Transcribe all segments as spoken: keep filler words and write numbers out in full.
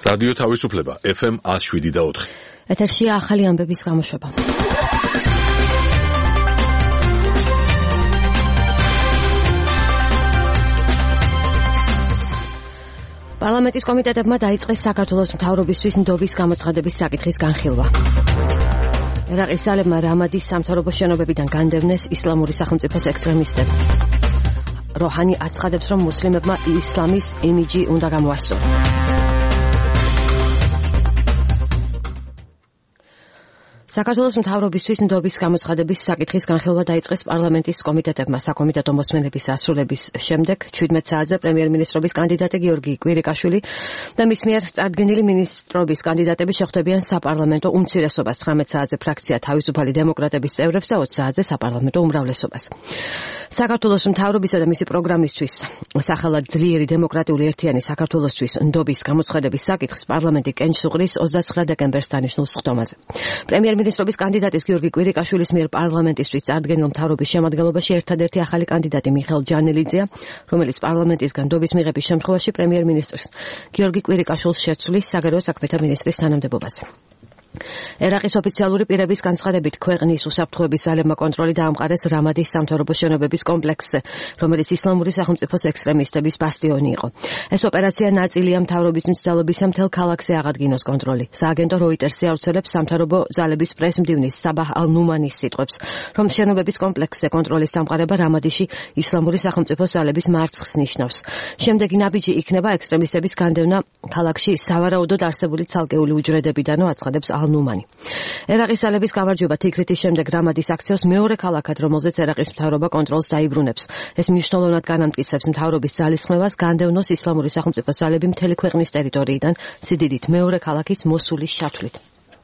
რადიო თავისუფლება ეფ ემ one oh seven და four. ეთერშია ახალი ამბების გამოშვება. პარლამენტის კომიტეტებმა დაიწყეს საქართველოს მთავრობისთვის ნდობის გამოცხადების საკითხის განხილვა. ერაყის ძალებმა რამადის სამთავრობო შენობებიდან განდევნეს ისლამური სახელმწიფოს ექსტრემისტები. როჰანი აცხადებს, რომ მუსლიმებმა ისლამის იმიჯი უნდა გამოასწორონ. საქართველოს მთავრობისთვის ნდობის გამოცხადების საკითხის განხილვა დაიწყეს პარლამენტის კომიტეტებმა საკომიტეტო მოსმენების ასრულების შემდეგ seventeen საათზე პრემიერ-მინისტრობის კანდიდატი გიორგი კვირიკაშვილი და მის მიერ წარდგენილი მინისტრობის კანდიდატები შეხვდებიან საპარლამენტო უმცირესობას. nineteen საათზე ფრაქცია თავისუფალი დემოკრატების წევრებს და twenty საათზე საპარლამენტო უმრავლესობას. საქართველოს მთავრობისა და მისი პროგრამისთვის სახელად ძლიერი დემოკრატიული ერთიანი საქართველოსთვის ნდობის გამოცხადების საკითხს პარლამენტი კენჭს უყრის twenty-nine დეკემბერს დანიშნულ სხდომაზე. პრემიერ-მინისტრობის კანდიდატის გიორგი კვირიკაშვილის მიერ პარლამენტისთვის წარდგენილ მთავრობის შემადგენლობაში ერთადერთი ახალი კანდიდატი მიხეილ ჯანელიძეა, რომელიც პარლამენტისგან ნდობის მიღების შემთხვევაში პრემიერ-მინისტრს გიორგი კვირიკაშვილს შეცვლის საგარეო საქმეთა მინისტრის თანამდებობაზე. ერაყის ოფიციალური პირების განცხადებით ქვეყნის უსაფრთხოების ძალებმა კონტროლი დაამყარეს რამადის სამთავრობო შენობების კომპლექსზე, რომელიც ისლამური სახელმწიფოს ექსტრემისტების ბასტიონი იყო. ეს ოპერაცია ნაწილია მთავრობის მცდელობისა მთელ ქალაქზე აღადგინოს კონტროლი. სააგენტო როიტერსი ავრცელებს სამთავრობო ძალების პრესმდივნის საბაჰ ალ-ნუმანის სიტყვებს, რომ შენობების კომპლექსზე კონტროლის დამყარება რამადიში ისლამური სახელმწიფოს ძალების მარცხს ნიშნავს. შემდეგი ნაბიჯი იქნება ექსტრემისტების განდევნა ქალაქში სავარაუდოდ არსებული ცალკეული უჯრედებიდანო, აცხადებს ალ-ნუმანი. ერაყის ძალების გამარჯვება თიქრითის შემდეგ რამადის აქციოს მეორე ქალაქად, რომელზეც ერაყის მთავრობა კონტროლს დაიბრუნებს. ეს მნიშვნელოვნად განამტკიცებს მთავრობის ძალისხმევას განდევნოს ისლამური სახელმწიფოს ძალები მთელი ქვეყნის ტერიტორიიდან, სიდიდით მეორე ქალაქის მოსულის შათვლით.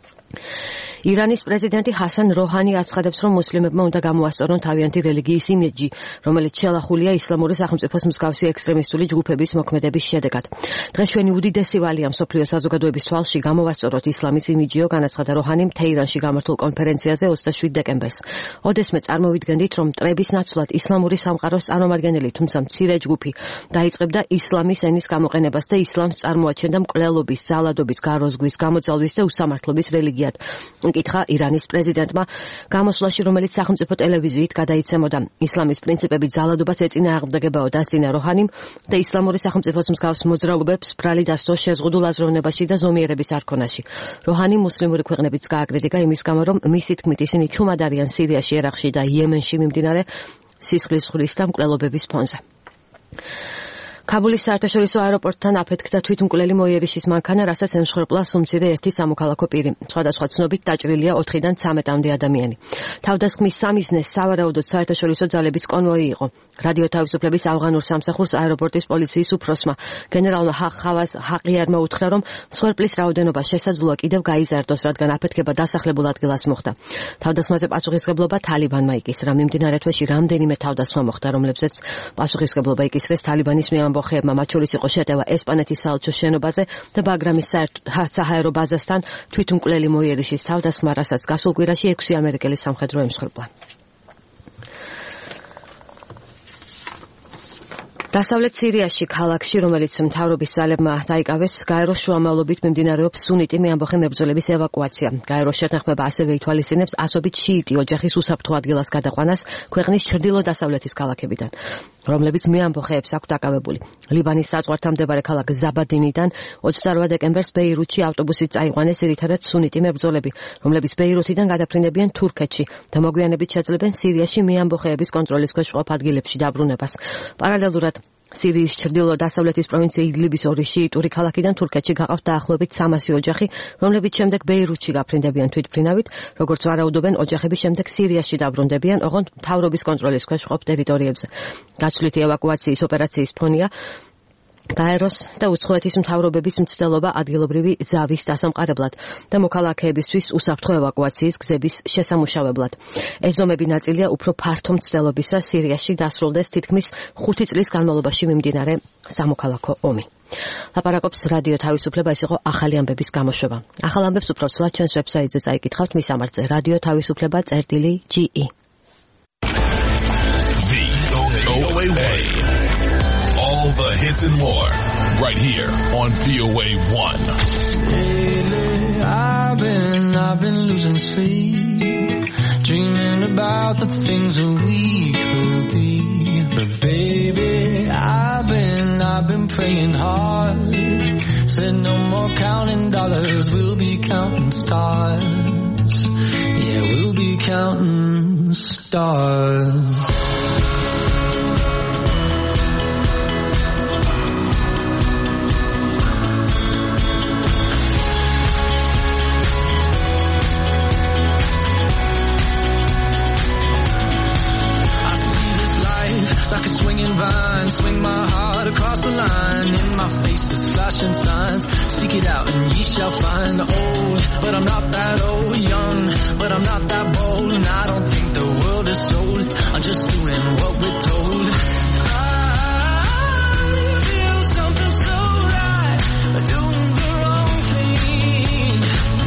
ირანის პრეზიდენტი ჰასან როჰანი აცხადებს, რომ მუსლიმებმა უნდა გამოასწორონ თავიანთი რელიგიის იმიჯი, რომელიც შელახულია ისლამური სახელმწიფოს მსგავსი ექსტრემისტული ჯგუფების მოქმედების შედეგად. დღეს ჩვენი უდიდესი ვალია მსოფლიო საზოგადოების თვალში გამოვასწოროთ ისლამის იმიჯიო, განაცხადა როჰანიმ თეირანში გამართულ კონფერენციაზე twenty-seven დეკემბერს. ოდესმე წარმოვიდგენდით, რომ მტრების ნაცვლად ისლამური სამყაროს წარმომადგენელი, თუმცა მცირე ჯგუფი დაიწყებდა ისლამის ენის გამოყენებას და ისლამს წარმოაჩენდა მკვლელობის, ზალადობის, გაროზგვის, გამოძალვის და უსამართლობის რელიგიად. კითხა ირანის პრეზიდენტმა გამოსვლაში, რომელიც სახელმწიფო ტელევიზიით გადაიცემოდა. ისლამის პრინციპები ძალადობას ეწინააღმდეგებაო, დასწინა როჰანიმ და ისლამური სახელმწიფოს მსგავს მოძრაობებს ბრალი დასდო შეზღუდულ აზროვნებაში და ზომიერების არქონაში. როჰანი მუსლიმური ქვეყნებიც გააკრიტიკა იმის გამო, რომ მისი თქმით ისინი ჩუმად არიან სირიაში, ერაყში და იემენში მიმდინარე სისხლისღვრიის და მკვლელობების ფონზე. ქაბულის საერთაშორისო აეროპორტთან აფეთქდა თვითმკვლელი მოიერიშის მანქანა, რასაც ემსხვერპლა სუმცირე ერთი სამოქალაქო პირი. სხვადასხვა ცნობით დაჭრილია ოთხიდან ცამეტამდე ადამიანი. თავდასხმის სამიზნე სავარაუდოდ საერთაშორისო ძალების კონვოი იყო. რადიო თავისუფლების ავღანურ სამსახურს აეროპორტის პოლიციის უფროსმა გენერალმა ხავაზ ჰაყიარმა უთხრა, რომ მსხვერპლის რაოდენობა შესაძლოა კიდევ გაიზარდოს, რადგან აფეთქება დასახლებულ ადგილას მოხდა. თავდასხმაზე პასუხისმგებლობა თალიბანმა იკისრა. მიმდინარე თვეში რამდენიმე თავდასხმა მოხდა, რომლებზეც პასუხისმგებლობა იკისრეს თალიბანის მეამბოხეებმა, მათ შორის იყო შეტევა ესპანეთის საელჩოს შენობაზე და ბაგრამის საჰაერო ბაზასთან თვითმკვლელი მოიერიშის თავდასხმა, რასაც გასულ კვირაში ექვსი ამერიკელი სამხედრო ემსხვერპლა. დასავლეთ სირიაში ქალაქში, რომელიც მთავრობის ძალებმა დაიკავეს, გაეროს შუამავლობით მიმდინარეობს სუნიტი მეამბოხე მებრძოლების ევაკუაცია. გაეროს შეთანხმება ასევე ითვალისწინებს ასობით შიიტი ოჯახის უსაფრთხო ადგილას გადაყვანას ქვეყნის ჩრდილო-დასავლეთის ქალაქებიდან, რომლებიც მეამბოხეებს აქვთ დაკავებული. ლიბანის საზღვართან მდებარე ქალაქ ზაბადინიდან twenty-eight დეკემბერს ბეირუთში ავტობუსით წაიყვანეს ძირითადად სუნიტი მებრძოლები, რომლებიც ბეირუთიდან გადაფრინდებიან თურქეთში და მოგვიანებით შეძლებენ სირიაში მეამბოხეების კონტროლის ქვეშ მყოფ ადგილებში დაბრუნებას. პარალელურად სირიის ჩრდილო-დასავლეთის პროვინცია იდლიბის ორი შიიტური ქალაქიდან თურქეთში გაყავთ დაახლოებით სამასი ოჯახი, რომლებიც შემდეგ ბეირუთში გაფრინდებიან თვითმფრინავით, როგორც ვარაუდობენ, ოჯახები შემდეგ სირიაში დაბრუნდებიან, ოღონდ მთავრობის კონტროლის ქვეშ მყოფ ტერიტორიებზე. გაცვლითი ევაკუაციის ოპერაციის ფონია გაეროს და უცხოეთის მთავრობების მცდელობა ადგილობრივი ზავის დასამყარებლად და მოქალაქეებისთვის უსაფრთხო ევაკუაციის გზების შესამუშავებლად. ეს ზომები ნაწილია უფრო ფართო მცდელობისა სირიაში დასრულდეს თითქმის ხუთი წლის განმავლობაში მიმდინარე სამოქალაქო ომი. ლაპარაკობს რადიო თავისუფლება, ეს იყო ახალი ამბების გამოშვება. ახალ ამბებს უფრო ცვლად ჩვენს ვებსაიტზე წაიკითხავთ მის ამარხზე რადიო თავისუფლება წერტილი ჯი ი. All the hits and more, right here on V O A one. Lately, I've been, I've been losing sleep, dreaming about the things that we could be. But baby, I've been, I've been praying hard. Said no more counting dollars, we'll be counting stars. Yeah, we'll be counting stars. Like a swinging vine, swing my heart across the line. In my face is flashing signs. Seek it out and ye shall find. Old, but I'm not that old. Young, but I'm not that bold. And I don't think the world is sold. I'm just doing what we're told. I feel something so right, doing the wrong thing.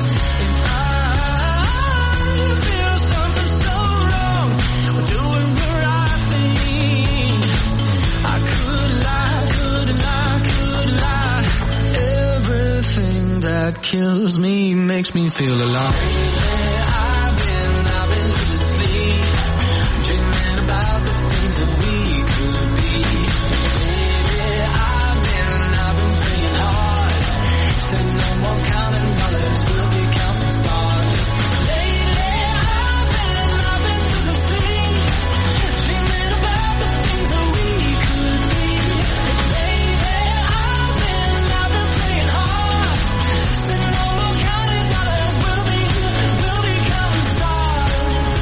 And I feel something so wrong, doing the right thing. I could lie, could lie, could lie. Everything that kills me makes me feel alive. I've been, I've been losing sleep, dreaming about the things that we could be. Baby, I've been, I've been praying hard. Said no more counting dollars, we'll be counting stars. Lately, I've been, I've been losing sleep, dreaming about the things that we could be. Baby, I've been, I've been praying hard. Said no more counting dollars, we'll be, we'll be counting stars.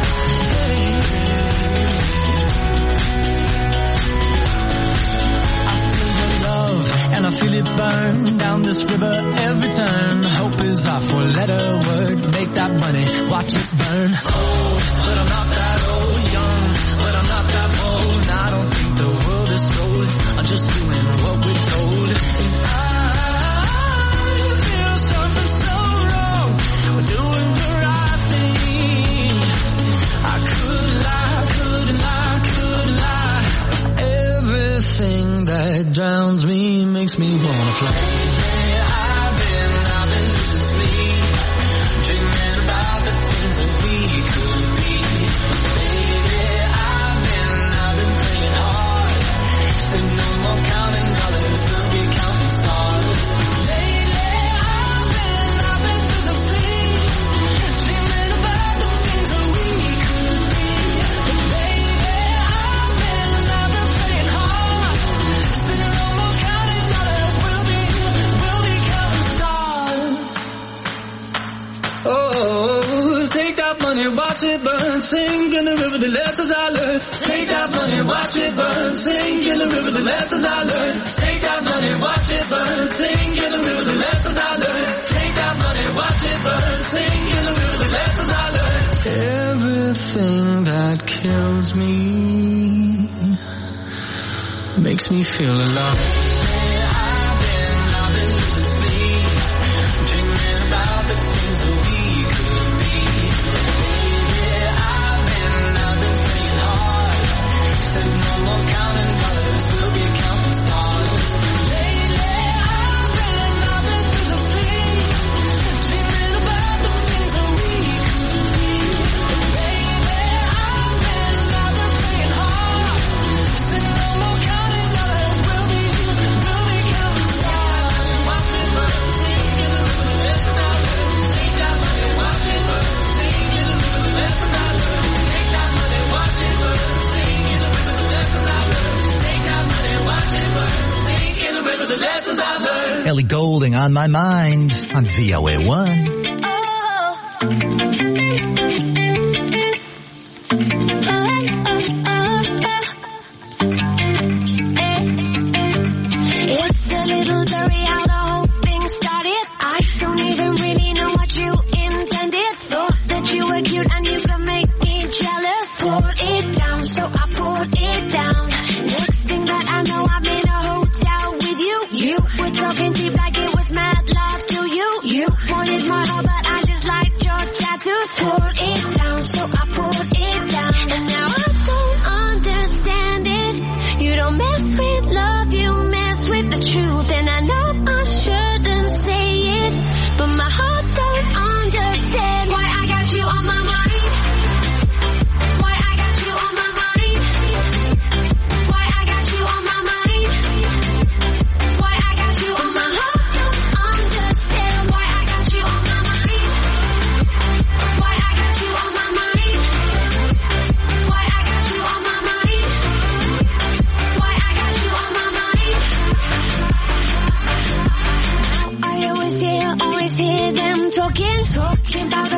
I feel your love and I feel it burn down this river every turn. Hope is our four-letter word. Make that money, watch it burn. Old, but I'm not that old. Young, but I'm not that bold. And I don't think the world is sold. I'm just doing what we're told. And I feel something so wrong. We're doing the right thing. I could lie, could lie, could lie. Everything that drowns me makes me wanna fly. I've been, I've been losing sleep, dreaming about the things that we could be. Baby, I've been, I've been praying hard. Said no more counting dollars, we'll be counting stars. Lately, I've been, I've been losing sleep, dreaming about the things that we could be. Baby, I've been, I've been praying hard. Said no more counting dollars, we'll be, we'll be counting stars. Oh, take that money, watch it burn, sing in the river the lessons I learned. Take that money, watch it burn, sing in the river the lessons I learned. Take that money, watch it burn, sing in the river the lessons I learned. Take that money, watch it burn, sing in the river the lessons I learned. Everything that kills me makes me feel alive. I've been, I've been losing sleep, dreaming about the things that we could be. Baby, I've been, I've been praying hard. Said no more counting dollars, we'll be counting stars. Lately, I've been, I've been losing sleep, dreaming about the things that we could be. Baby, I've been, I've been praying hard. Said no more counting dollars, we'll be, we'll be counting stars. Watch it burn, sing in the river the lessons I learned. Take that money, watch it burn, sing in the river the lessons I learned. Take that money, watch it burn, sing in the river the lessons I learned. Take that money, watch it burn, sing in the river the lessons I learned. Ellie Goulding on my mind on V O A one. It's a little blurry how the whole thing started. I don't even really know what you intended. Thought that you were cute and you could make me jealous. Poured it down, so I poured it down. Next thing that I know, I'm in a hotel with you. You were talking deep like it was mad love to you. You wanted my heart, but I just liked your tattoos. Poured it down, so I poured it down. And now I don't understand it. You don't mess with love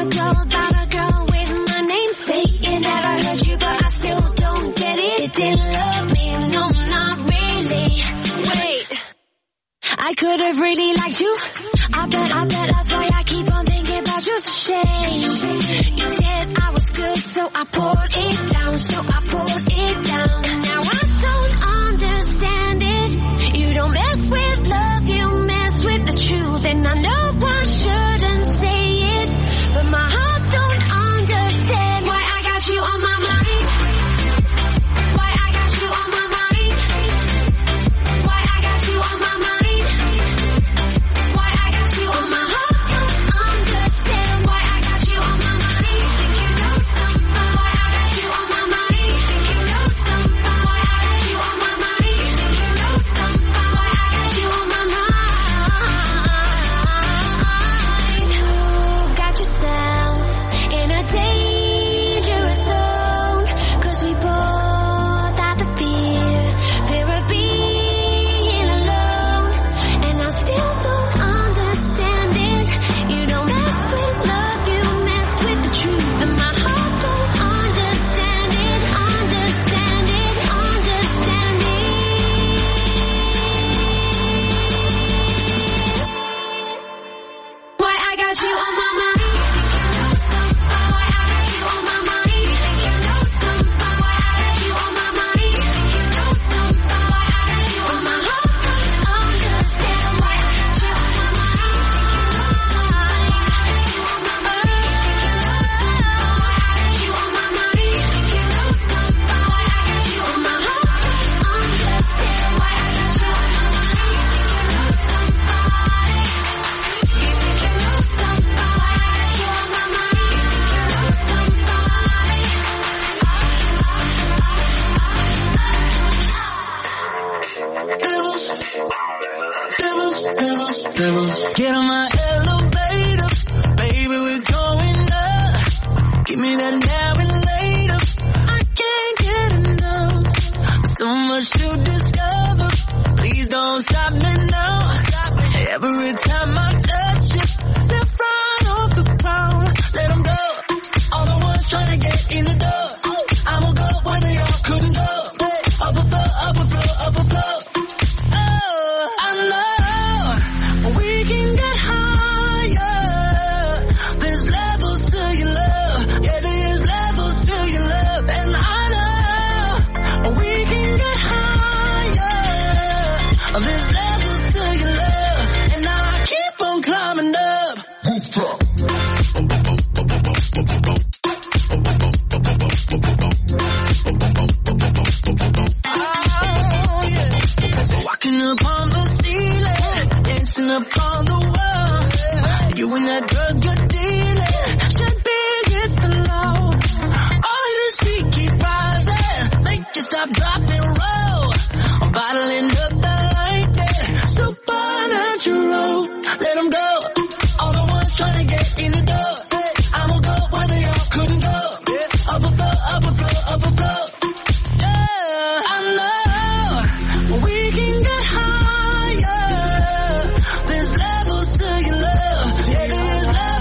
a girl about a girl with my name. Saying that I heard you, but I still don't get it. You didn't love me, no, not really. Wait, I could have really liked you. I bet, I bet that's why I keep on thinking about you. It's a shame. You said I was good, so I poured it down, so I poured it down. And now I don't understand it. You don't mess with love, you mess with the truth. And I know I shouldn't say it, but my heart don't understand why I got you on my mind. Why I got you on my mind. Why I got you on my mind. Why I got you on my heart don't understand why I got you on my mind. You think you know something? Why I got you on my mind. You think you know something? Why I got you on my mind. You think you know something? Why I got you on my mind. You got yourself in a dangerous zone, 'cause we both have the fear, fear of being alone. And I still don't understand it. You don't mess with love, you mess with the truth. And my heart don't understand it, understand it, understand it. Why I got you on my mind. You think you know something? Why I got you on my mind. You think you know something? Why I got you on my mind. You think you know something? Why I got you on my heart don't understand why I got you on my mind. You think you know something? Why I got you on my mind. You think you know something? Why I got you on my heart don't understand why I got you on my mind. You think you know something? You think you know something? Why I got you on my mind. You think you know something? Devils, devils, devils, get on my elevator, baby, we're going up. Give me that now and later. I can't get enough. So much to discover. Please don't stop me now. Every time I touch you, left right off the ground. Let them go. All the ones trying to get in the door. I will go where they all couldn't go. Up above, up above, up above. Oh, I know we can get higher. There's levels to your love. Yeah, there's levels to your love. And I know we can get higher. There's levels to your love. And I keep on climbing up. Oh, yeah. Walking upon the ceiling, dancing upon the wall. You and that drug you're dealing should be against the law. All of this heat keep rising, make you stop, drop, and roll. I'm bottling up that lightning, supernatural. Let them go. All the ones trying to get in the door. I will go where they all couldn't go. Up above, up above, up above. Yeah, I know we can get higher. There's levels to your love. Yeah, there's levels.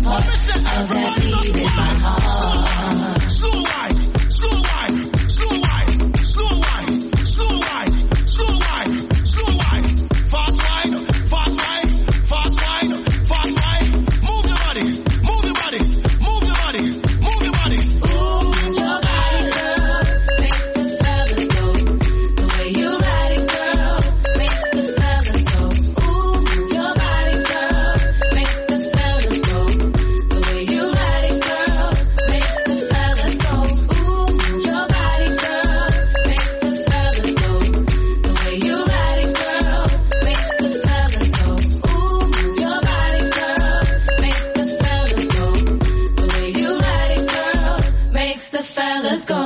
more of that beat in my heart. Slow wine, slow wine, slow wine, slow wine, slow wine, slow wine, slow wine, fast wine, fast wine, fast wine, fast wine. Move your body, move your body, move your body, move your body. Ooh, your body, girl, makes the fellas go. The way you ride it, girl, makes the fellas go. Ooh, your body, girl, makes the fellas go. The way you ride it, girl, makes the fellas go. Ooh, your body, girl, makes the fellas go. The way you ride it, girl, makes the fellas go. Ooh, your body, girl, makes the fellas go. The way you ride it, girl, makes the fellas go.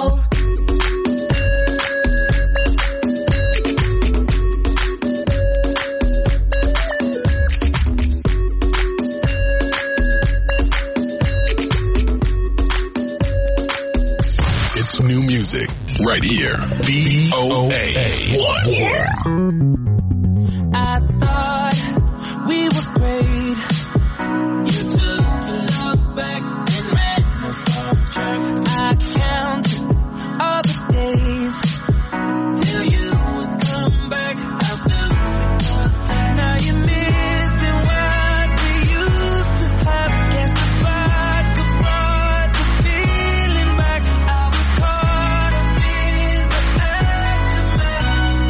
It's new music right here. V O A one. I thought we were great. You took your love back and ran us off track. I counted all the days till you would come back. I still because now you're missing what we used to have. Guess the vodka brought the feeling back. I was caught up in the aftermath.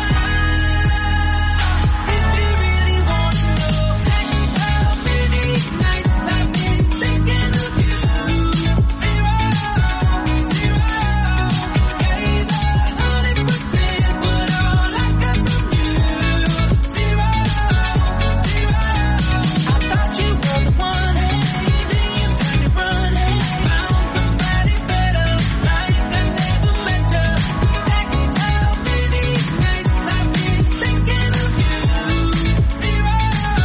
If you really want to know how many nights I've been thinking of you, zero, zero. Gave a hundred percent, but all I got from you, zero, zero. I thought you were the one, then you turned and run, found somebody better, like I never met you. That's how many nights I've been thinking of you, zero,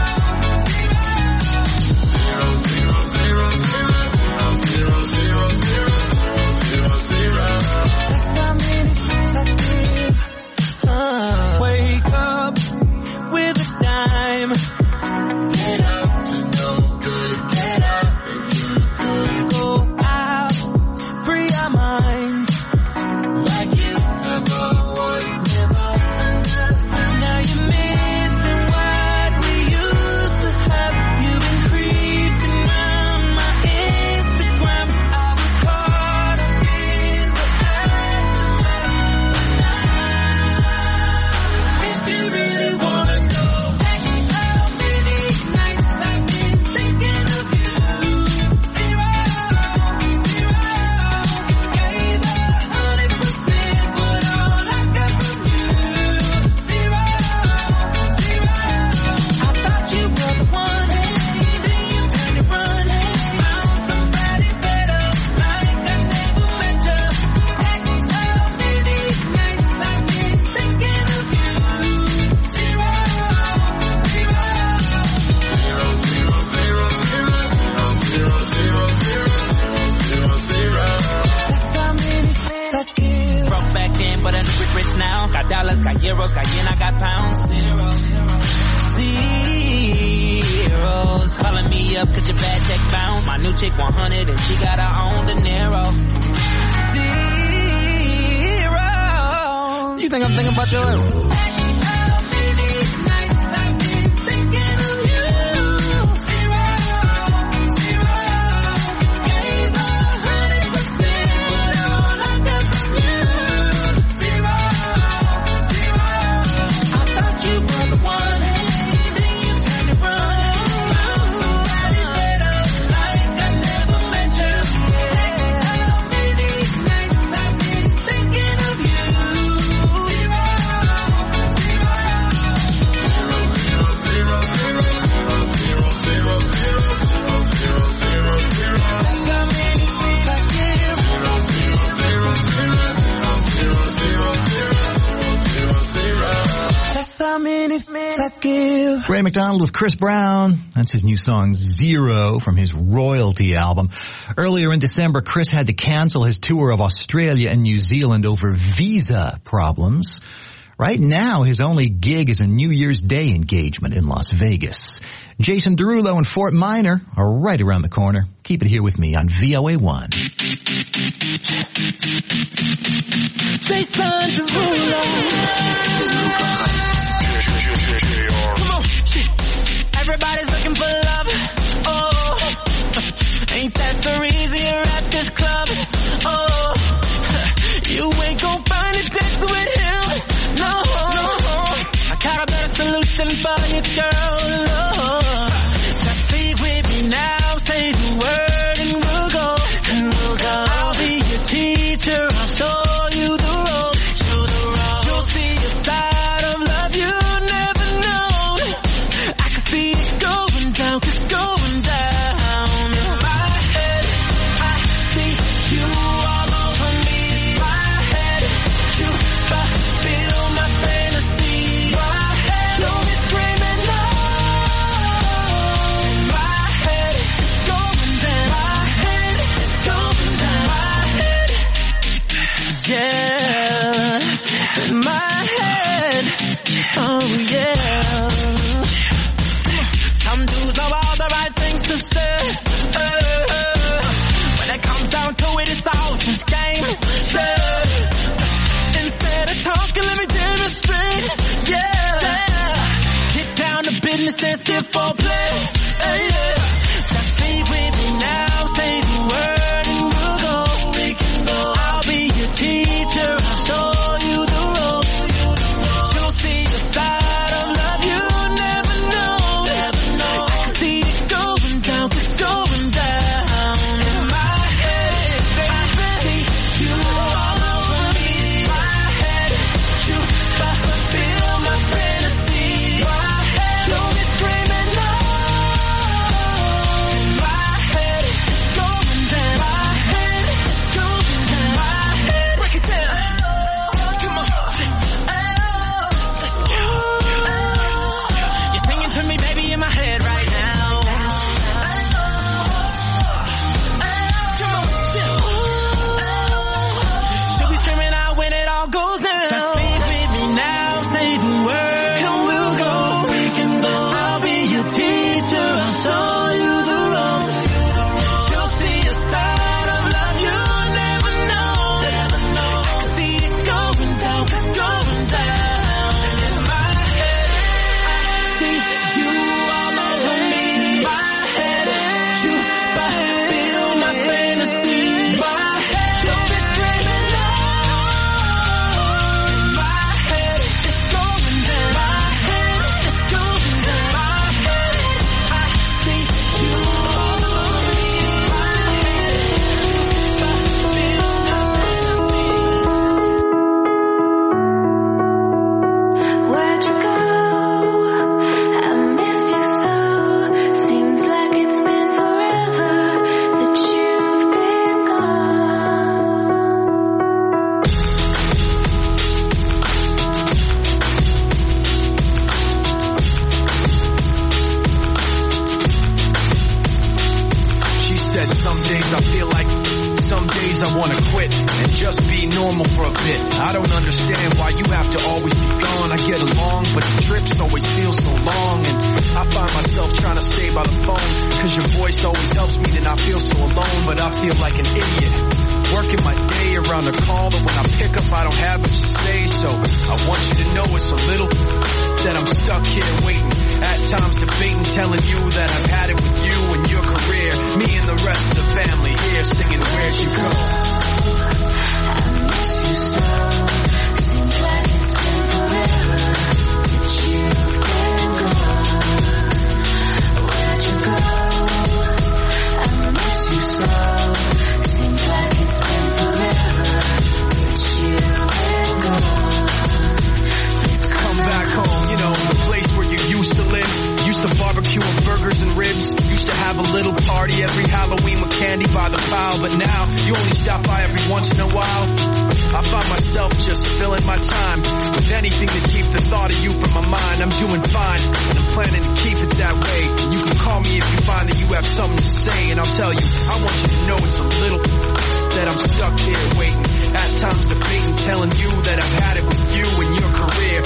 That's how many nights I give. Uh, wake up with a dime. Get up to no good. Get up and you could go out, free our minds like you never would, never understand. Now you're missing what we used to have. You've been creeping round my Instagram. I was caught up in the aftermath. If you really wanna know, that's how many nights I've been thinking of you, zero, zero. Gave a hundred percent, but all I got from you, zero, zero. I thought you were the one, then you turned and run, found somebody better, like I never met you. That's how many nights I've been thinking of you, zero, zero. That's how many nights I give. Broke back then, but I knew we're rich now. Got dollars, got euros, got yen, I got pounds. Zeros calling me up cause your bad check bounced. My new chick one hundred and she got her own De Niro. Zero. You think I'm thinking about your That's how many nights I've been thinking of you, zero, zero. Gave a hundred percent, but all I got from you, zero, zero. I thought you were the one, then you turned and run, found somebody better, like I never met you. That's how many nights I've been thinking of you, zero, zero. That's how many nights I give. That's how many nights I give. Ray McDonald with Chris Brown. That's his new song, Zero, from his Royalty album. Earlier in December, Chris had to cancel his tour of Australia and New Zealand over visa problems. Right now, his only gig is a New Year's Day engagement in Las Vegas. Jason Derulo and Fort Minor are right around the corner. Keep it here with me on V O A one. Jason Derulo. Come on, shit. Everybody's looking for love. Oh, ain't that the reason you're at this club? Oh, you ain't gon' find it dancing with him. No, no. I got a better solution for you, girl. Oh, just sleep with me now. Say the word and we'll go. And we'll go. I'll be your teacher. I'll show you the road. Show the road. You'll see a side of love you never known. I can see it going down, going down. In my head, I see you all over me. My head, you fulfill my fantasy. My head, you'll be screaming no. My head is going down. My head is going down. My head, yeah. In my head, oh yeah. Some dudes know all the right things to say. Uh, uh, when it comes down to it, it's all just game. Yeah. Instead of talking, let me demonstrate. Yeah. yeah. Get down to business and skip for play. Hey, yeah. Just sleep with me now. Say the word and we'll go. We can go. I'll be your teacher. I'll show you the road. You'll see the side of love you never know. Never know. I can see it going down, going down. In my head, baby, you all over me. My head, you fulfill my fantasy. My head, you'll be screaming no. My head is going down. My head is going down. My head, break it down. Come on, let's go. You're singing to me, baby, in my head right now. Come on, she'll be screaming out when it all goes down. Just sleep with me now, say the word, and we'll go. We can go. I'll be your teacher, I'll show you the road. You'll see a side of love you never know. Never know. I can see it going down, going down. In my head, I see you all over me. My head, you fulfill my fantasy. My head, you'll be screaming no. My head is going down. My head is going down. My head, I see you all over me. My head, you fulfill my fantasy. Where'd you go? I miss you so. Seems like it's been forever that you've been gone. She said some days I feel like, some days I wanna quit and just be normal for a bit. I don't understand why you have to always be gone. I get along, but the trips always feel so long. And I find myself trying to stay by the phone, cause your voice always helps me to not feel so alone. But I feel like an idiot, working my day around the call, but when I pick up I don't have much to say. So I want you to know it's a little that I'm stuck here waiting, at times debating, telling you that I've had it with you and your career. Me and the rest of the family here singing Where'd You Go? Seems like it's been forever that you've been gone. Where'd you go? I miss you so. Seems like it's been forever that you've been gone. Come back home, you know, the place where you used to live. Used to barbecue and burgers and ribs. Used to have a little party every Halloween with candy by the pile. But now, you only stop by every once in a while. I find myself just filling my time with anything to keep the thought of you from my mind. I'm doing fine, and I'm planning to keep it that way. You can call me if you find that you have something to say, and I'll tell you, I want you to know it's a little that I'm stuck here waiting, at times debating, telling you that I've had it with you and your career.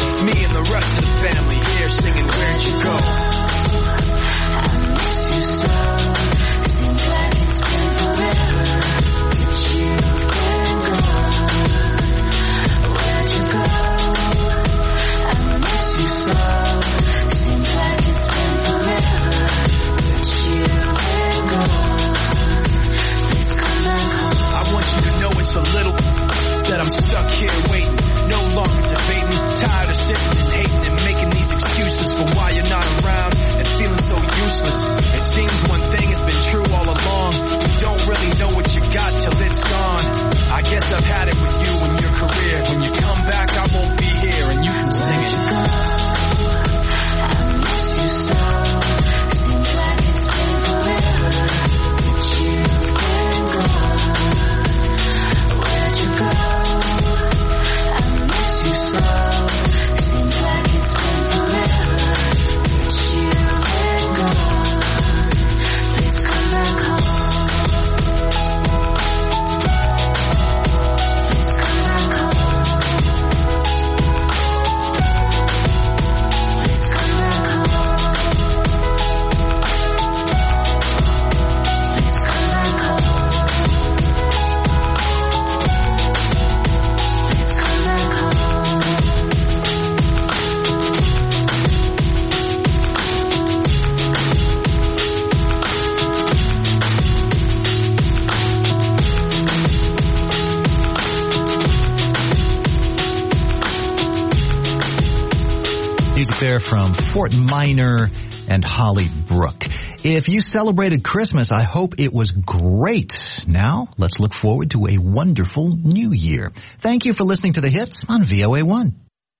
Music there from Fort Minor and Holly Brook. If you celebrated Christmas, I hope it was great. Now, let's look forward to a wonderful new year. Thank you for listening to The Hits on V O A one.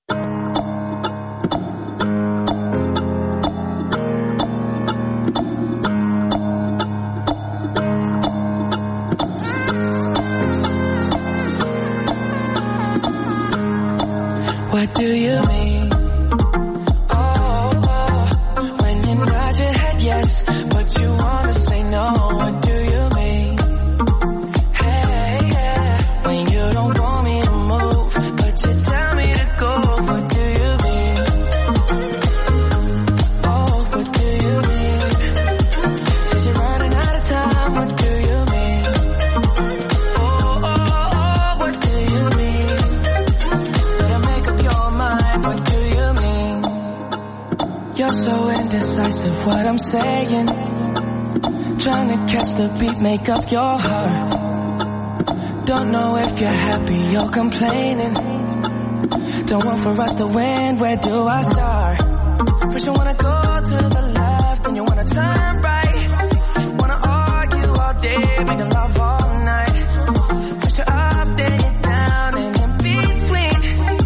What do you mean? Oh, oh, when you nod your head yes, but you wanna say no. What do you mean? Hey, yeah, when you don't want me to move, but you tell me to go. What do you mean? Oh, what do you mean? Said you're running out of time. What do you mean? Oh, oh, oh, what do you mean? What do you mean? You're so indecisive, what I'm saying. Trying to catch the beat, make up your heart. Don't know if you're happy or complaining. Don't want for us to win, where do I start? First you wanna go to the left, then you wanna turn right. Wanna argue all day, making love all night. First you're up, then you're down, and in between.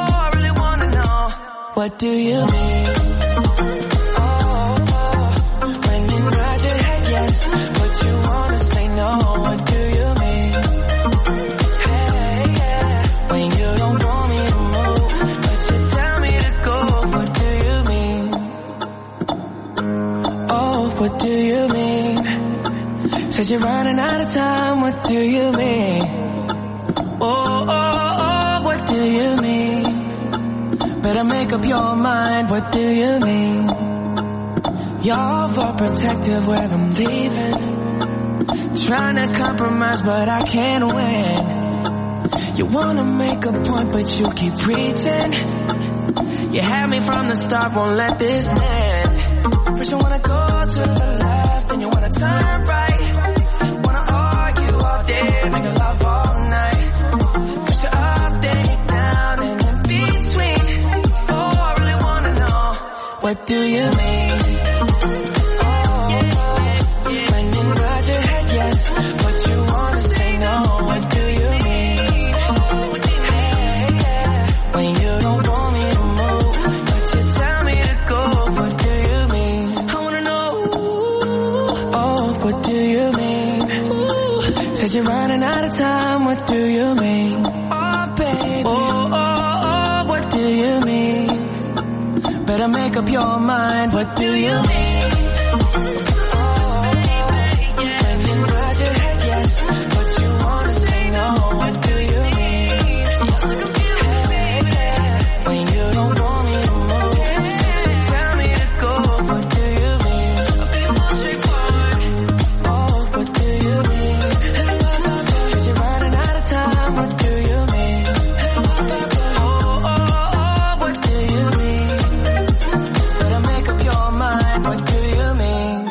What do you mean? Oh, oh, when you nod your head yes, but you wanna say no. What do you mean? Hey, yeah, when you don't want me to move, but you tell me to go. What do you mean? Oh, what do you mean? Said you're running out of time. What do you mean? Oh, oh, oh, what do you mean? Better make up your mind, what do you mean? You're overprotective when I'm leaving. Trying to compromise, but I can't win. You wanna make a point, but you keep preaching. You had me from the start, won't let this end. First you wanna go to the left, then you wanna turn right. Wanna argue all day, make love all night. First you're up, then you're down, and in between. What do you mean? Oh, when you nod your head yes, but you wanna say no. What do you mean? Hey, yeah, when you don't want me to move, but you tell me to go. What do you mean? I wanna know. Oh, what do you mean? Said you're running out of time. What do you mean? Oh, baby. Oh, oh, oh, what do you mean? Better make up your mind, what do you mean? Oh, when you nod your head yes, but you wanna say no. What do you mean? Hey, yeah, when you don't want me to move, so tell me to go. What do you mean? I'll be more straightforward. Oh, what do you mean? Said you're running out of time. What do you mean? Oh, oh, oh, what do you mean? What do you mean?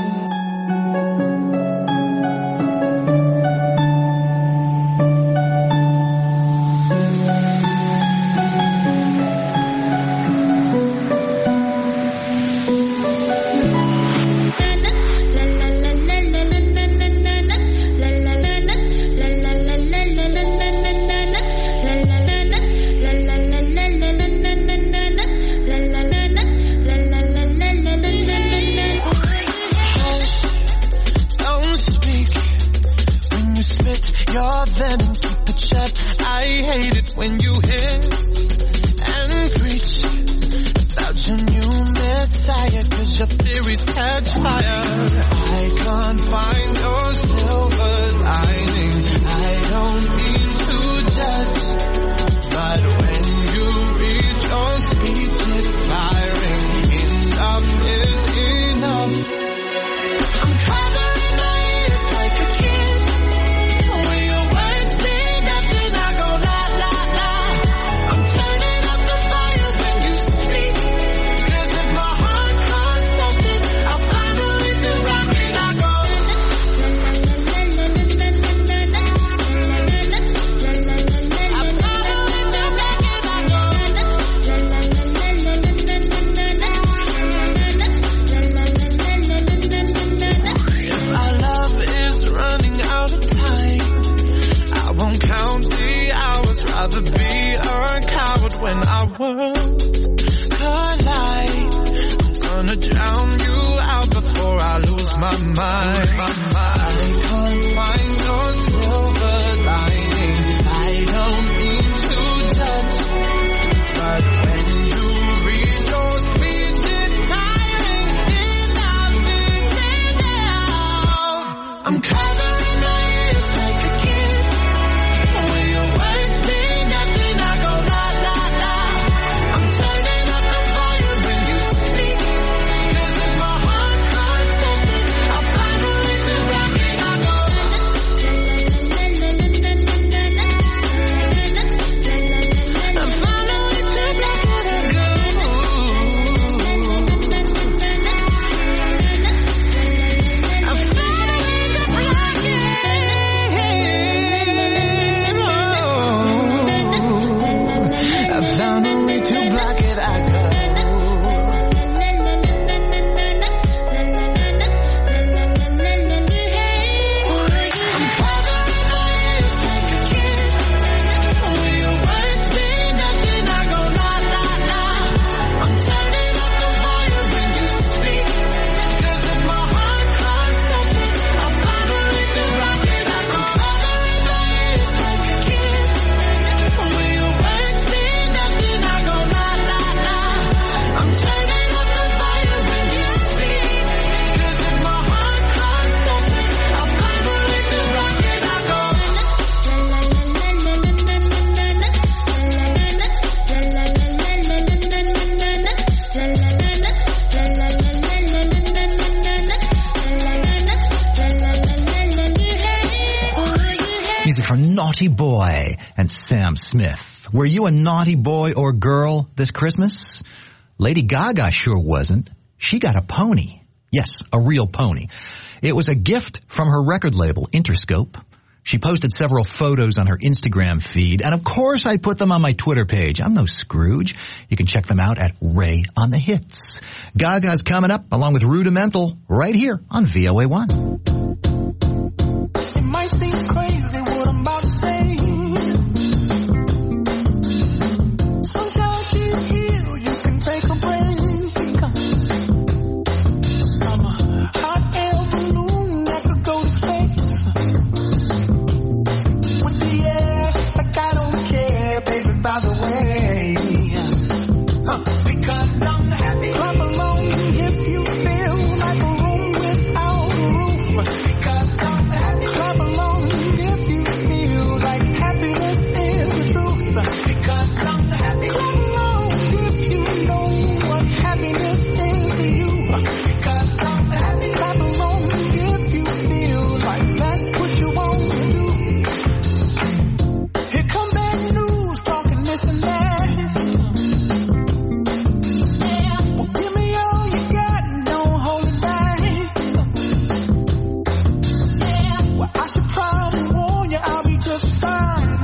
Your venom keep it shut. I hate it when you hiss and preach about your new messiah, cause your theories catch fire. I can't find your silver lining. I don't mean to judge, but when you read your speech it's firing. Enough is enough. I'm covering my ears like a kid. When you speak, cause if my heart can't stop it, I'll find a way when our worlds collide. I'm gonna drown you out before I lose my mind. I can't find your silver lining. I don't mean to judge, but when you read those speeches, tiring enough is enough. I'm covering my ears like a kid. When your words mean nothing, I go la la la. I'm turning up the volume when you speak, 'cause if my heart can't take it, I'll find a way to rock it. I go. I'll find a way to block it. I go. I'll find a way to block it. I found a way to block it. I go. I'm covering my ears like a kid. When your words mean nothing, I go la la la. I'm turning up the volume when you speak, 'cause if my heart can't take it, I'll find a way to rock it. I'm covering my ears like a kid. When your words mean nothing, I go la la la. I'm turning up the volume when you speak, 'cause if my heart can't take it, I'll find a way to rock it. I go. Music from Naughty Boy and Sam Smith. Were you a naughty boy or girl this Christmas? Lady Gaga sure wasn't. She got a pony. Yes, a real pony. It was a gift from her record label, Interscope. She posted several photos on her Instagram feed, and of course I put them on my Twitter page. I'm no Scrooge. You can check them out at Ray on the Hits. Gaga's coming up along with Rudimental right here on V O A one. It might seem crazy what I'm about to say. Sunshine, she's here, you can take a break. I'm a hot air balloon that could go to space. With the air, like I don't care, baby, by the way. Huh, because I'm happy. Clap along if you feel like a room without a roof. Because I'm happy. Clap along if you feel like happiness is the truth. Because I'm happy. Clap along if you know what happiness is to you. Because I'm happy. Clap along if you feel like that's what you want to do. Here come bad news, talking this and that. Well, give me all you got and don't hold it back. Well, I should probably warn you, I'll be just fine.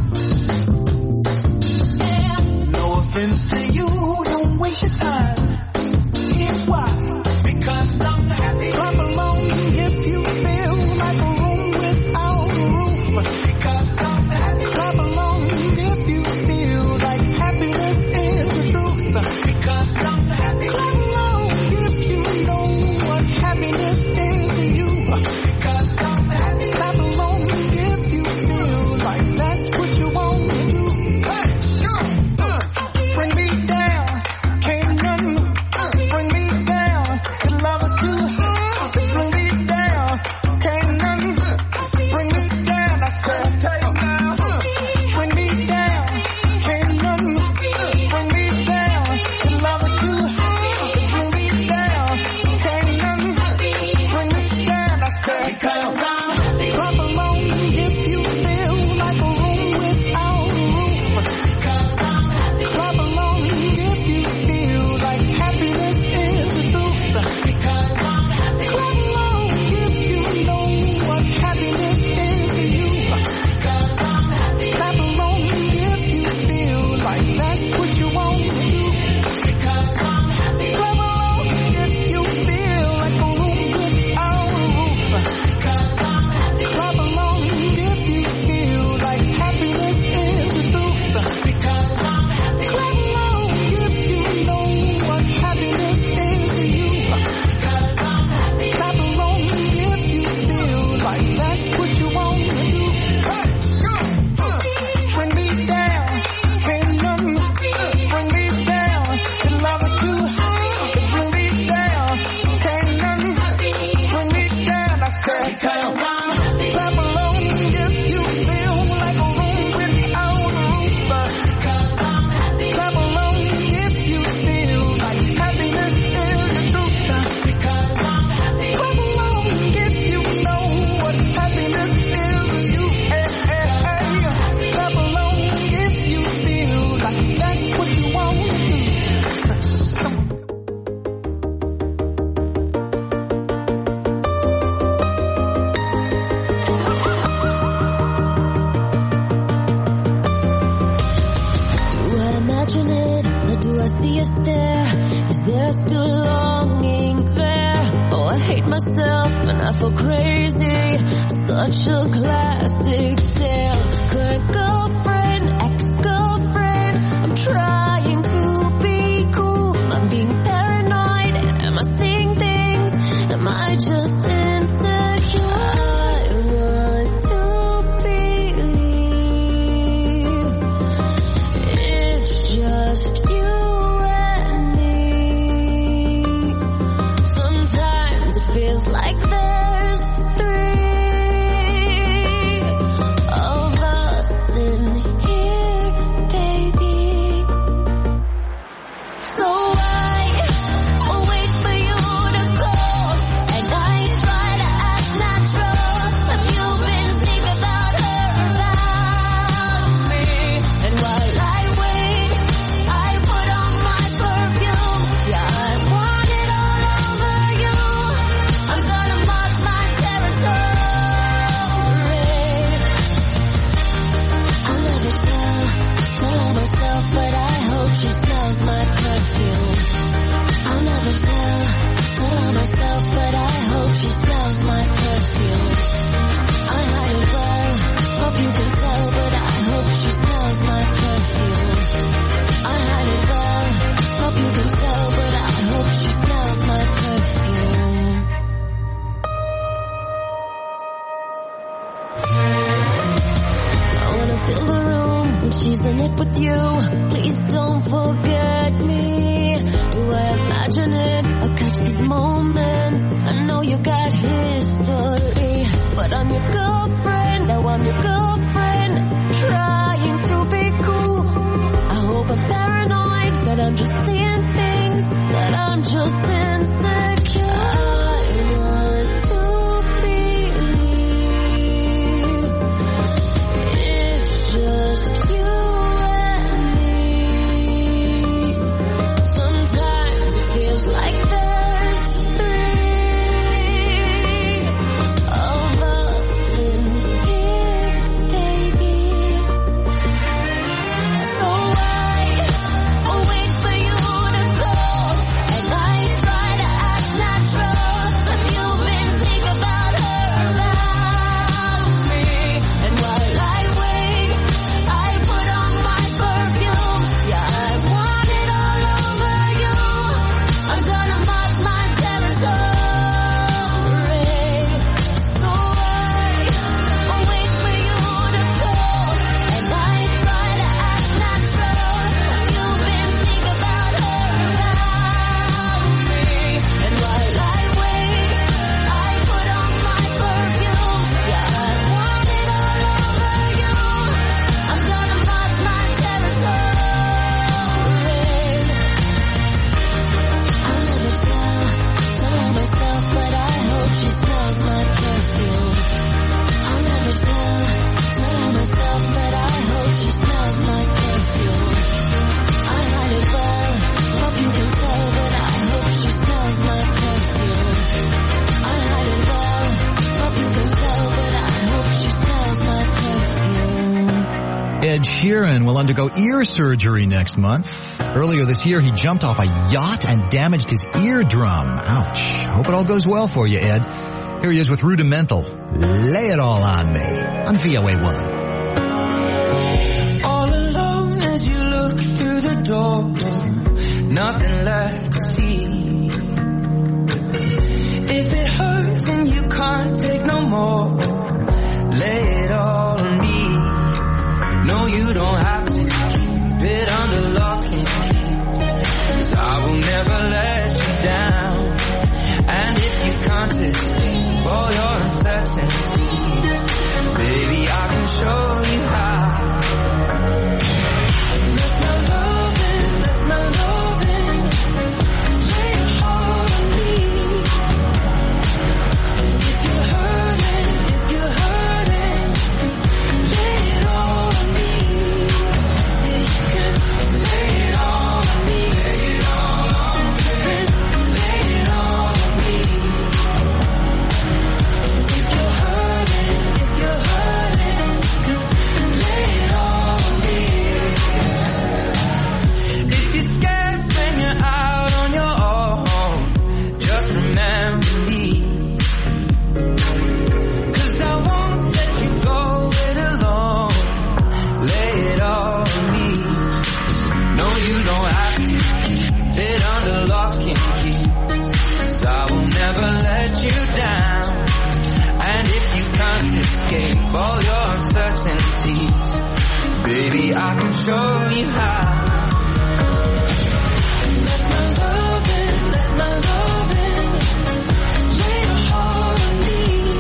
No offense to you, don't waste your time. Here's why. Because I'm happy. Clap along if you feel like a room without a roof. Because I'm happy. Clap along if you feel like happiness is the truth. Because I'm happy. Clap along if you know what happiness is to you. Because I'm happy. Clap along if you feel like that's what you want to do. Hey, uh, bring me down. what you want to do. Imagine it, or do I see a stare? Is there still longing there? Oh, I hate myself and I feel crazy. Such a classic tale. Current girlfriend, ex-girlfriend. I'm trying to be cool. I'm being paranoid. Am I seeing things? Am I just insecure? I want to believe it's just you and me. Sometimes it feels like there's three of us in here, baby. So I wait for you to call, and I try to act natural. Have you been thinking about her, about me? And while I wait, I put on my perfume. Yeah, I want it all over you. I'm gonna mark my territory. I'll never tell, tell on myself, but I hope she smells my perfume. I'll never tell, tell on myself, but I hope she smells my perfume. I hide it well, hope you can tell, but I hope she smells my perfume. I hide it well, hope you can tell, but I hope she smells my perfume. I wanna fill the room when she's in it with you. Please don't forget me. Do I imagine it or catch these moments? I know you got history, but I'm your girlfriend. Now I'm your girlfriend, trying to be cool. I hope I'm paranoid, but I'm just seeing things, that I'm just insecure. I want to believe it's just you and me. Sometimes it feels like there's three of us in here, baby. So I wait for you to call, and I try to act natural. Have you been thinking about her, about me? And while I wait, I put on my perfume. Yeah, I want it all over you. I'm gonna mark my territory. So I wait for you to call, and I try to act natural. Have you been thinking about her, about me? And while I wait, I put on my perfume. Yeah, I want it all over you. I'm gonna mark my territory. I'll never tell, tell on myself, but I hope she smells my perfume. I'll never tell, tell on myself, but I hope she smells my perfume. I hide it well, hope you can tell, but I hope she smells my perfume. I hide it well, hope you can tell, but I hope she smells my perfume. Ed Sheeran will undergo ear surgery next month. Earlier this year, he jumped off a yacht and damaged his eardrum. Ouch. Hope it all goes well for you, Ed. Here he is with Rudimental. Lay it all on me on V O A one. All alone as you look through the door, nothing left to see. If it hurts and you can't take no more, lay it all on me. No, you don't have to keep it under lock and key, 'cause I will never let you down. And if you can't escape all your uncertainty, baby, I can show you how. Let my love in, let my love in, lay your heart on me. If you're hurting, if you're hurting, lay it all on me. you know I can keep it under lock and key. 'Cause I will never let you down. And if you can't escape all your uncertainties, baby, I can show you how. Let my love in, let my love in. Lay your heart on me.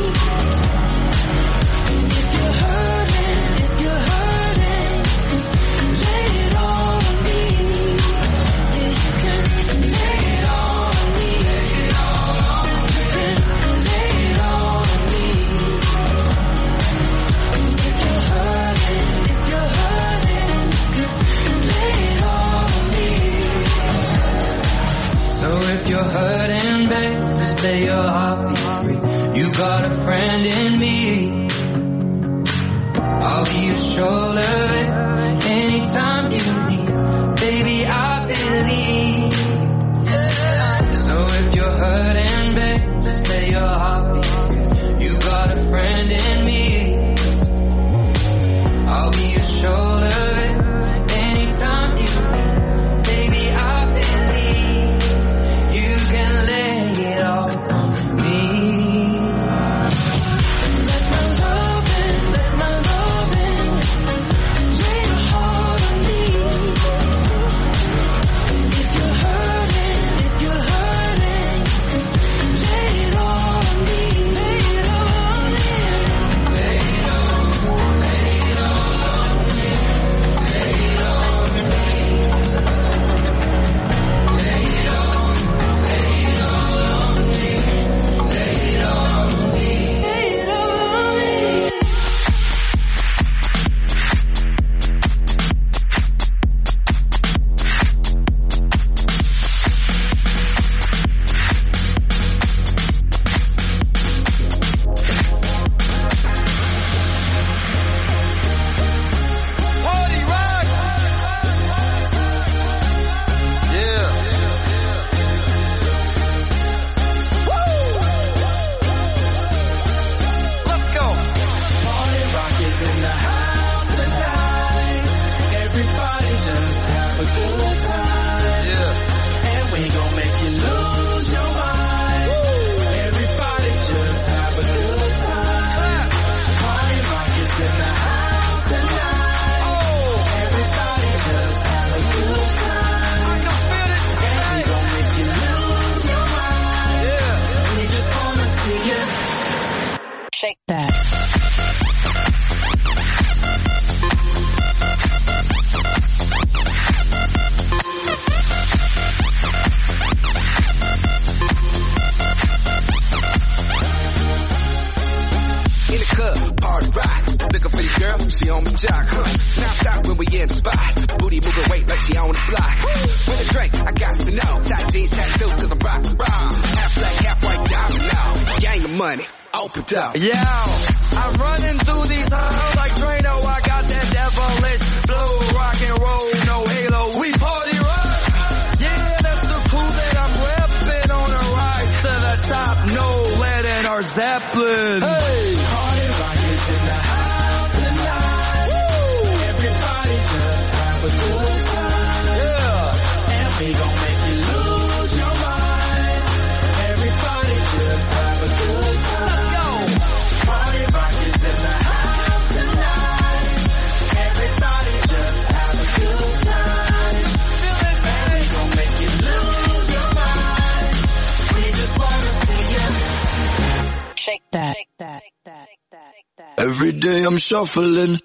If you're hurting, if you're hurting, lay it all on me. Yeah, you can lay it all on me. Lay it all on me. You can lay it all on me. If you're hurting, if you're hurting, lay it all on me. So if you're hurting, babe, just lay your heart be free. You got a friend in me. I'll be your shoulder, babe, anytime you need. Baby, I believe. So if you're hurting, babe, just lay your heart be free. You got a friend in me. I'll be your shoulder, babe, anytime you need. Baby, I believe you can lay it all on me. Let my love in, let my love in. Lay your heart on me. If you're hurting, if you're hurting, lay it all on me. Lay it all on me. Lay it all, lay it all on me. Lay it all on me. Lay it all, lay it all on me. Lay it all on me. Lay it all on me. Party rock! Yeah. Woo! Let's go. Party rock is in the house tonight. Everybody just have a good time. Yeah. And we gon' make you lose your mind. Everybody just have a good time. Party rock is in the house tonight. Everybody just have a good time. I can feel it. And we gon' make you lose your mind. Yeah. We just wanna see you Shake that. In the club, party rock. Looking for your girl, she on the jock, huh? Now stop when we in the spot. Booty moving weight like she on the block. With a drink, I got to know. Tight jeans, tattoo, cause I'm rock, rock. Half black, half white, diamond now. Gang of money, open up. Yeah, I'm running through these halls like Drano. I got that devilish flow, rock and roll, no halo. We party rock. Yeah, that's the crew that I'm repping on a rise to the top. No lead in our Zeppelin. Hey, party rock is in the house tonight. Everybody just have a good time. Yeah, and we gon' make you lose your mind. Everybody just have a good time. Let's go. Party rock is in the house tonight. Everybody just have a good time. Feel it, man. We gon' make you lose your mind. We just wanna see you Shake that. Shake that. Every day I'm shuffling.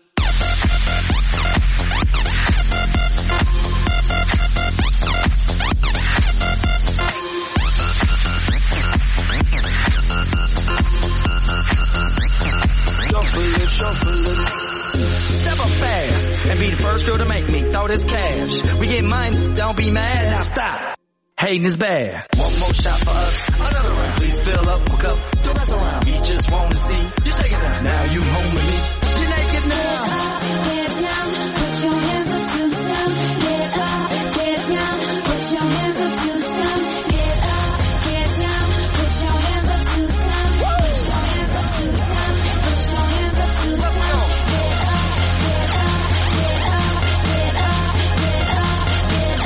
Shuffling, shuffling. Step up fast and be the first girl to make me throw this cash. We get mine, don't be mad, now stop. Hating is bad. One more shot for us, another round. Please fill up my cup, don't mess around. We just want to see you shake it down. Now you home with me, you're naked now. Get down, put your hands up to the sun. Get up, get down, put your hands up to the sun. Get up, get down, put your hands up to the sun. Put your hands up to the sun. Put your hands up to the sun. Get up, get up, get up, get up, get up, get up, get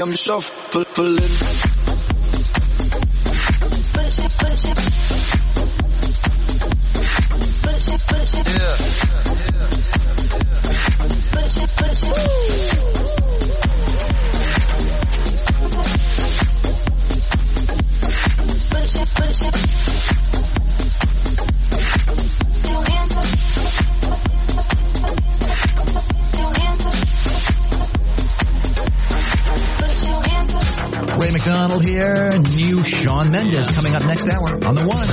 I'm shuffling. Ray McDonald here. New Shawn Mendes coming up next hour on the One.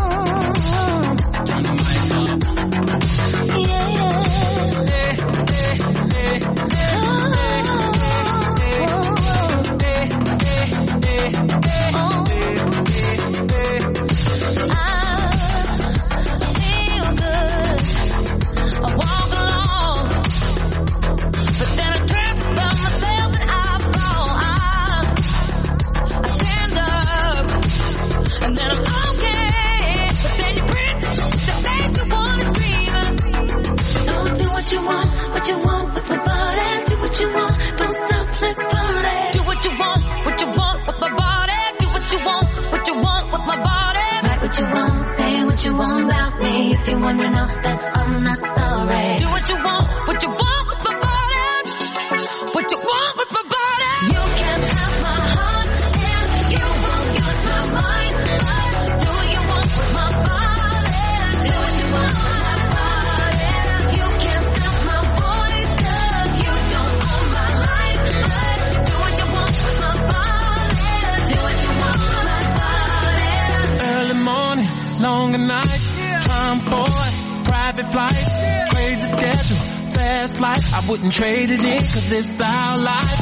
You won't say what you want about me. If you want to know that I'm not sorry. Do what you want, what you want with my body. What you want with my body. You can have my heart and you won't use my mind. Do what you want with my body. Do what you want with my body. You can't stop my voice 'cause you don't own my life. Do what you want with my body. Do what you want with my body. Early morning, longer nights, time for it, private flight, crazy schedule, fast life. I wouldn't trade it in 'cause it's our life.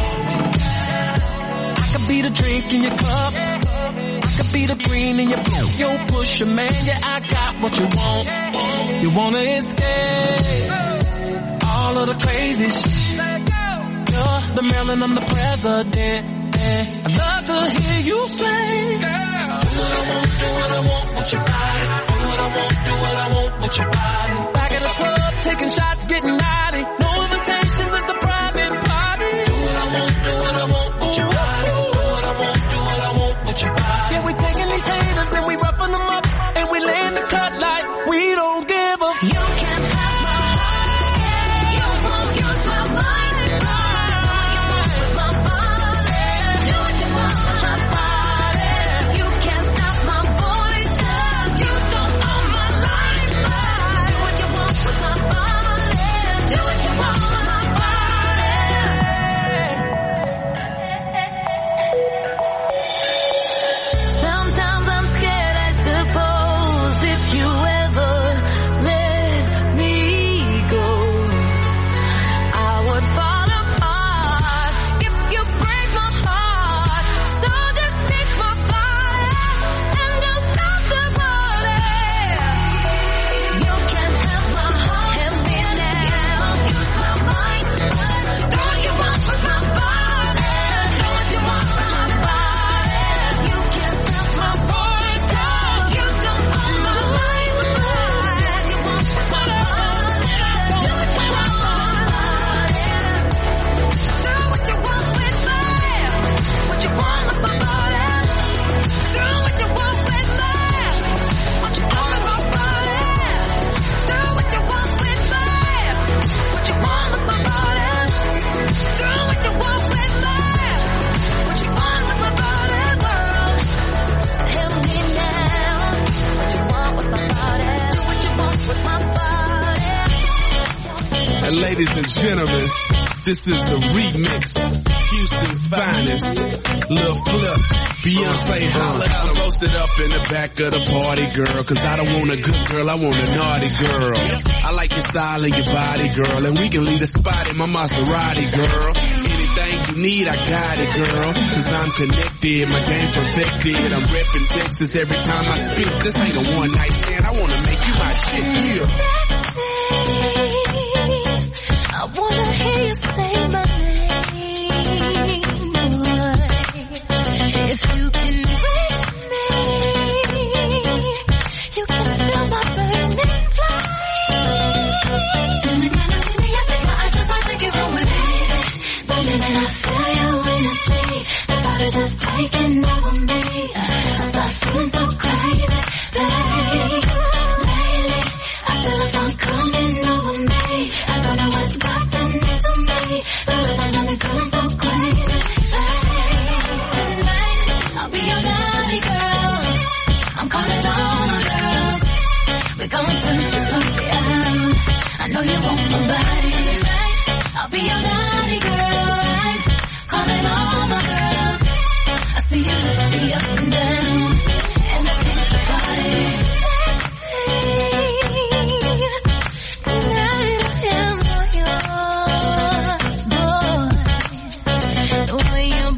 I could be the drink in your cup, I could be the green in your blue. Yo, push your man, yeah, I got what you want. You wanna escape all of the crazy shit. You're the Maryland, I'm the president. I'd love to hear you say, girl, do what I want, do what I want with your body. Do what I want, do what I want with your body. Back in the club, taking shots, getting naughty. No invitations, it's a private party. Do what I want, do what I want with your body. Do what I want, do what I want with your body. Yeah, we taking these haters and we roughing them up and we laying the cut like we don't give a. You can't have my heart, you won't use my mind. Ladies and gentlemen, this is the remix, Houston's finest. Lil Flip, Beyonce holla out. I'm roasted up in the back of the party, girl, 'cause I don't want a good girl, I want a naughty girl. I like your style and your body, girl, and we can leave the spot in my Maserati, girl. Anything you need, I got it, girl, 'cause I'm connected, my game perfected. I'm reppin' Texas every time I spit. This ain't a one night stand, I wanna make you my shit, yeah. I wanna hear you say my name, boy. If you can reach me, you can feel my burning flame. The minute I feel you, I just might take you home with me. The minute I feel you in be your naughty girl. I'm calling all my girls. We're gonna turn this party out. I know you want my body tonight. I'll be your naughty girl. I'm calling all my girls. I see you lift me up and down. And I think the party. Tonight I am all yours, boy. The way your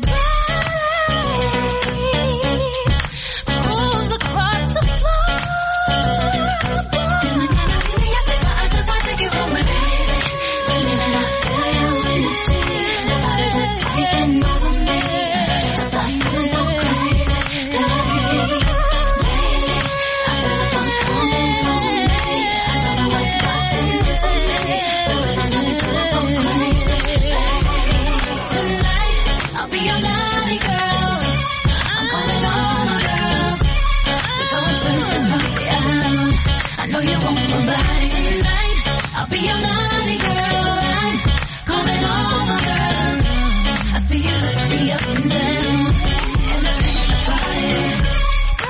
body moves across the floor, boy. I just wanna take you home with me. The minute I feel your energy, the body's just taking over me. I start feeling so crazy, lately, lately. I feel the fun coming over me. I don't know what's starting into me. The rhythm's got me feeling so crazy, lately. Tonight, I'll be your naughty girl. I'm calling all my girls. We're gonna turn this party out. I know you want my body tonight. I'll be your naughty girl. I'm calling all my girls. I see you lift me up and down. And I think the party. I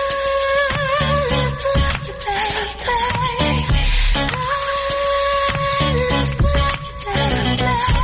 love you, baby. I love you, baby.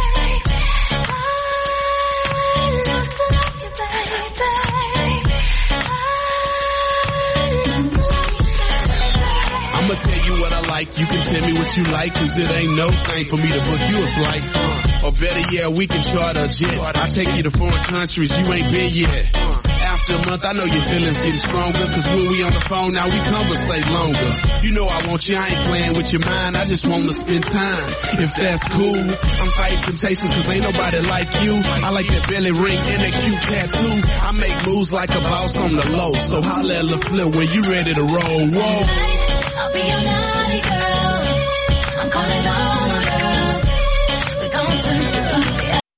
I'ma tell you what I like, you can tell me what you like, cause it ain't no thing for me to book you a flight. Uh, or better yet, we can charter a jet. I take you to foreign countries you ain't been yet. Uh, after a month, I know your feelings getting stronger, cause when we on the phone now we conversate longer. You know I want you, I ain't playing with your mind, I just wanna spend time. If that's cool, I'm fighting temptations cause ain't nobody like you. I like that belly ring and that cute tattoo. I make moves like a boss on the low, so holla at La Flip when you ready to roll. Whoa. I'll be your naughty girl. I'm calling all my girls. We're gonna turn this party out.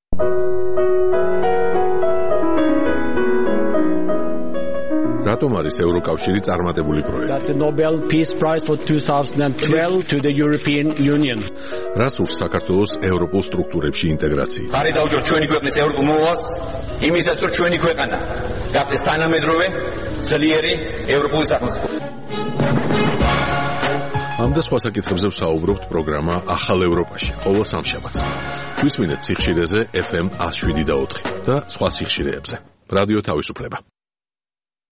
რატომ არის ევროკავშირი წარმატებული პროექტი? The Nobel Peace Prize for twenty twelve to the European Union. რას ურს საქართველოს ევროპულ სტრუქტურებში ინტეგრაცია? ხარი დაუჭროთ ჩვენი ქვეყნის ევროპულ მოვალს, იმისაც რომ ჩვენი ქვეყანა გახდეს თანამედროვე, ძლიერი ევროპული სახელმწიფო. ამ და სხვა საკითხებზე ვსაუბრობთ პროგრამა ახალ ევროპაში, ყოველ სამშაბათს. გვისმინეთ სიხშირეზე ეფ ემ one oh seven და ოთხი და სხვა სიხშირეებზე. რადიო თავისუფლება.